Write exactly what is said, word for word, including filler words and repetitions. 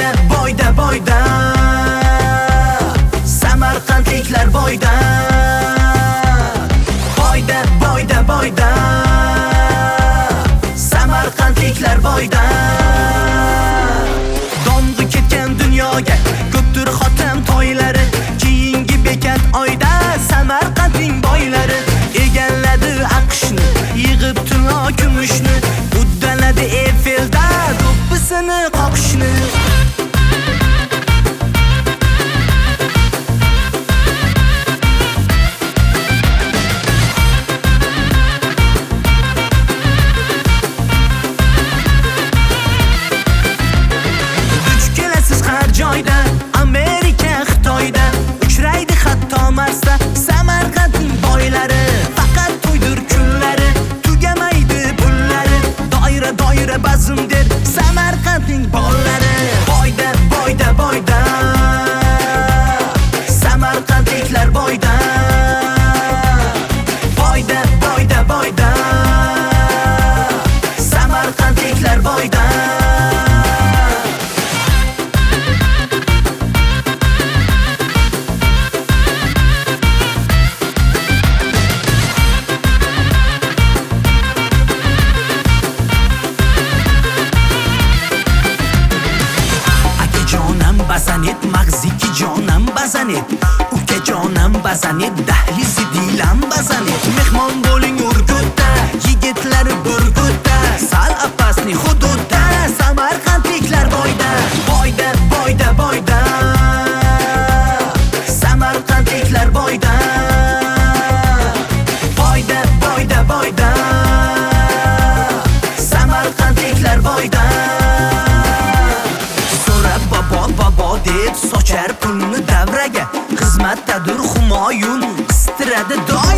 boyda boyda boyda Samarqandliklar boyda boyda boyda boyda Samarqandliklar boyda Domg'i ketgan dunyoga ko'pdir xotim to'ylari keyingi bekat oyda Samarqandning boylari egalladi aqshni yig'ib tilo kumushni uddaladi Eyfelda do'ppisini qoqishni joyda Amerika Xitoyda uchraydi hatto Marsda Samarqandning boylari faqat to'ydir kunlari tugamaydi pullari doira doira bazm der Samarqandning bollari boyda boyda boyda Samarqandliklar boyda boyda boyda boyda Samarqandliklar boyda bazanet mag'ziki jonam bazanet uka jonam bazanet dahlizi dilam bazanet mehmon bo'ling Urgutda yigitlar burgutda sal apasni hududda Samarqandliklar boyda boyda boyda boyda Samarqandliklar boyda boyda boyda boyda Samarqandliklar boyda deb sochar pulni davraga xizmatdadir Humoyun qistiradi doim